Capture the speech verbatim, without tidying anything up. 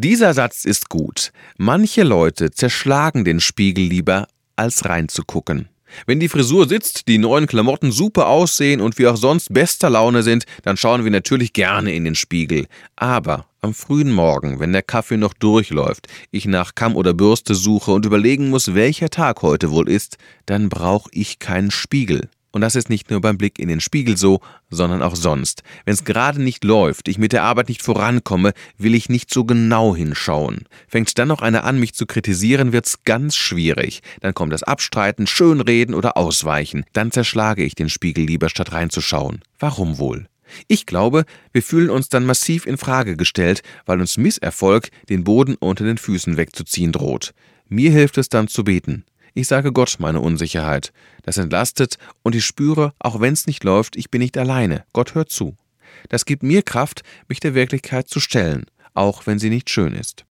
Dieser Satz ist gut. Manche Leute zerschlagen den Spiegel lieber, als reinzugucken. Wenn die Frisur sitzt, die neuen Klamotten super aussehen und wir auch sonst bester Laune sind, dann schauen wir natürlich gerne in den Spiegel. Aber am frühen Morgen, wenn der Kaffee noch durchläuft, ich nach Kamm oder Bürste suche und überlegen muss, welcher Tag heute wohl ist, dann brauche ich keinen Spiegel. Und das ist nicht nur beim Blick in den Spiegel so, sondern auch sonst. Wenn es gerade nicht läuft, ich mit der Arbeit nicht vorankomme, will ich nicht so genau hinschauen. Fängt dann noch einer an, mich zu kritisieren, wird's ganz schwierig. Dann kommt das Abstreiten, Schönreden oder Ausweichen. Dann zerschlage ich den Spiegel lieber, statt reinzuschauen. Warum wohl? Ich glaube, wir fühlen uns dann massiv in Frage gestellt, weil uns Misserfolg den Boden unter den Füßen wegzuziehen droht. Mir hilft es dann zu beten. Ich sage Gott meine Unsicherheit. Das entlastet und ich spüre, auch wenn es nicht läuft, ich bin nicht alleine. Gott hört zu. Das gibt mir Kraft, mich der Wirklichkeit zu stellen, auch wenn sie nicht schön ist.